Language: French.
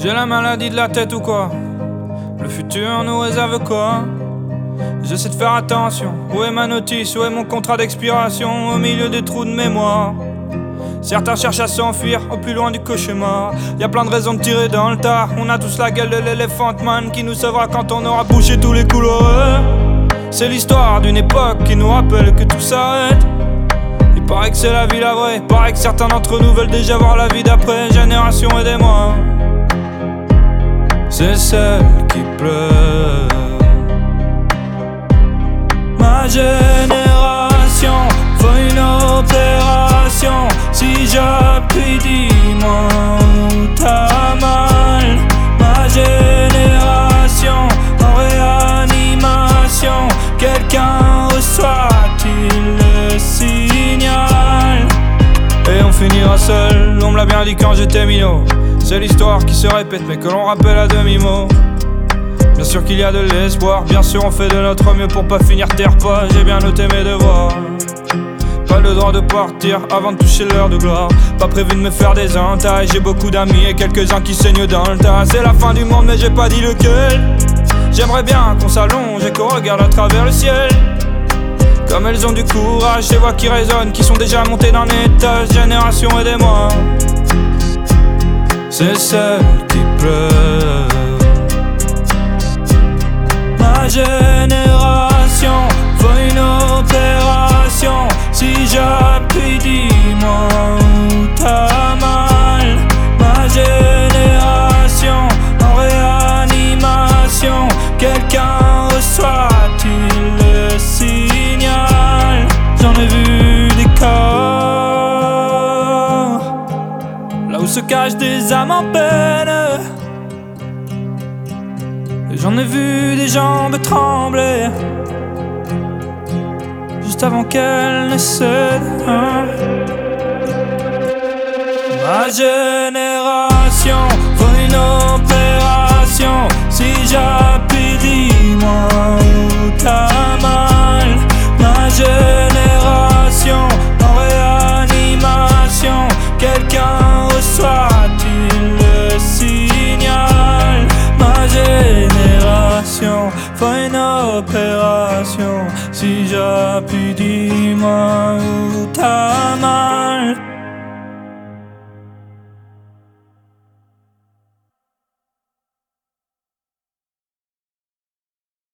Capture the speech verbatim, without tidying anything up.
J'ai la maladie de la tête ou quoi? Le futur nous réserve quoi? J'essaie de faire attention. Où est ma notice? Où est mon contrat d'expiration? Au milieu des trous de mémoire. Certains cherchent à s'enfuir au plus loin du cauchemar. Y'a plein de raisons de tirer dans le tas. On a tous la gueule de l'éléphant man qui nous sauvera quand on aura bouché tous les couloirs. C'est l'histoire d'une époque qui nous rappelle que tout s'arrête. Il paraît que c'est la vie la vraie. Il paraît que certains d'entre nous veulent déjà voir la vie d'après. Génération, aidez-moi. C'est celle qui pleure. Ma génération fait une opération. Si j'appuie, dis-moi où t'as mal. Ma génération en réanimation. Quelqu'un reçoit-il le signal? Et on finira seul, on me l'a bien dit quand j'étais minot. C'est l'histoire qui se répète mais que l'on rappelle à demi-mot. Bien sûr qu'il y a de l'espoir, bien sûr on fait de notre mieux pour pas finir terre pas. J'ai bien noté mes devoirs. Pas le droit de partir avant de toucher l'heure de gloire. Pas prévu de me faire des entailles. J'ai beaucoup d'amis et quelques-uns qui saignent dans le tas. C'est la fin du monde mais j'ai pas dit lequel. J'aimerais bien qu'on s'allonge et qu'on regarde à travers le ciel. Comme elles ont du courage, ces voix qui résonnent, qui sont déjà montées d'un étage. Génération, aidez-moi. C'est celle qui pleure. Ma génération fait une opération. Si j'appuie, dis-moi où t'as mal. Ma génération en réanimation. Quelqu'un reçoit-il le signal? J'en ai vu des corps là où se cachent des âmes en peine. Et j'en ai vu des jambes trembler juste avant qu'elles ne cèdent. Ma génération fait une opération. Si j'appuie, dis-moi où t'as mal. Ma génération en réanimation. Quelqu'un reçoit-il le signal? Ma génération fait une opération. Si j'appuie, dis-moi où t'as mal.